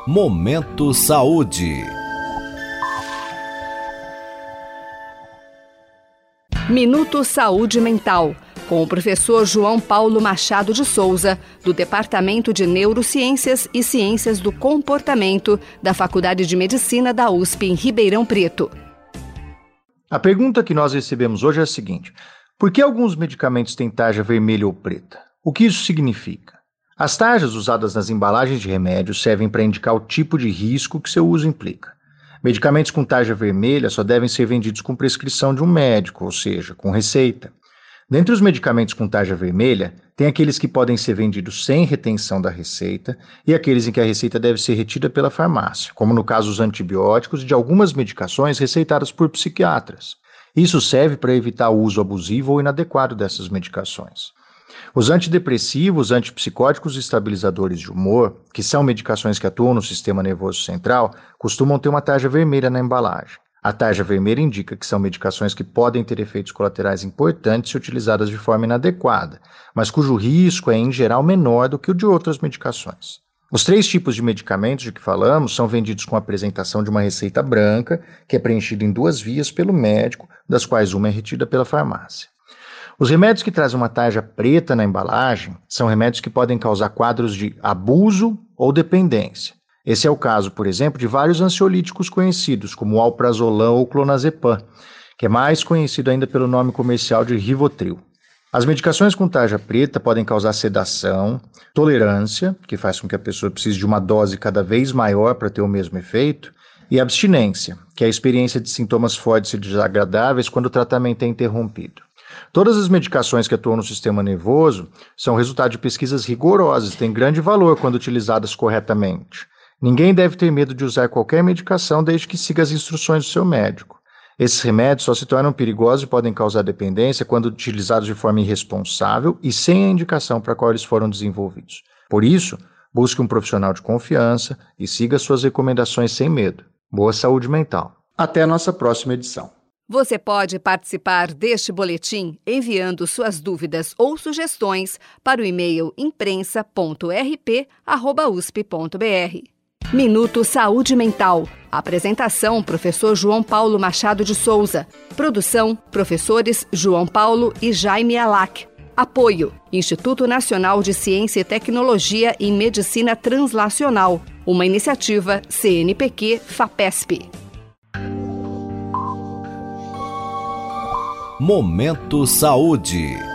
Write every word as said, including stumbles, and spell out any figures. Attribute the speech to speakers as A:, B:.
A: Momento Saúde.
B: Minuto Saúde Mental, com o professor João Paulo Machado de Souza, do Departamento de Neurociências e Ciências do Comportamento da Faculdade de Medicina da U S P em Ribeirão Preto.
C: A pergunta que nós recebemos hoje é a seguinte: por que alguns medicamentos têm tarja vermelha ou preta? O que isso significa? As tarjas usadas nas embalagens de remédios servem para indicar o tipo de risco que seu uso implica. Medicamentos com tarja vermelha só devem ser vendidos com prescrição de um médico, ou seja, com receita. Dentre os medicamentos com tarja vermelha, tem aqueles que podem ser vendidos sem retenção da receita e aqueles em que a receita deve ser retida pela farmácia, como no caso dos antibióticos e de algumas medicações receitadas por psiquiatras. Isso serve para evitar o uso abusivo ou inadequado dessas medicações. Os antidepressivos, antipsicóticos e estabilizadores de humor, que são medicações que atuam no sistema nervoso central, costumam ter uma tarja vermelha na embalagem. A tarja vermelha indica que são medicações que podem ter efeitos colaterais importantes se utilizadas de forma inadequada, mas cujo risco é, em geral, menor do que o de outras medicações. Os três tipos de medicamentos de que falamos são vendidos com a apresentação de uma receita branca, que é preenchida em duas vias pelo médico, das quais uma é retida pela farmácia. Os remédios que trazem uma tarja preta na embalagem são remédios que podem causar quadros de abuso ou dependência. Esse é o caso, por exemplo, de vários ansiolíticos conhecidos, como o alprazolam ou clonazepam, que é mais conhecido ainda pelo nome comercial de Rivotril. As medicações com tarja preta podem causar sedação, tolerância, que faz com que a pessoa precise de uma dose cada vez maior para ter o mesmo efeito, e abstinência, que é a experiência de sintomas fortes e desagradáveis quando o tratamento é interrompido. Todas as medicações que atuam no sistema nervoso são resultado de pesquisas rigorosas e têm grande valor quando utilizadas corretamente. Ninguém deve ter medo de usar qualquer medicação desde que siga as instruções do seu médico. Esses remédios só se tornam perigosos e podem causar dependência quando utilizados de forma irresponsável e sem a indicação para a qual eles foram desenvolvidos. Por isso, busque um profissional de confiança e siga suas recomendações sem medo. Boa saúde mental. Até a nossa próxima edição.
B: Você pode participar deste boletim enviando suas dúvidas ou sugestões para o e-mail imprensa ponto r p arroba u s p ponto b r. Minuto Saúde Mental. Apresentação: professor João Paulo Machado de Souza. Produção: professores João Paulo e Jaime Alac. Apoio: Instituto Nacional de Ciência e Tecnologia em Medicina Translacional. Uma iniciativa C N P Q FAPESP.
A: Momento Saúde.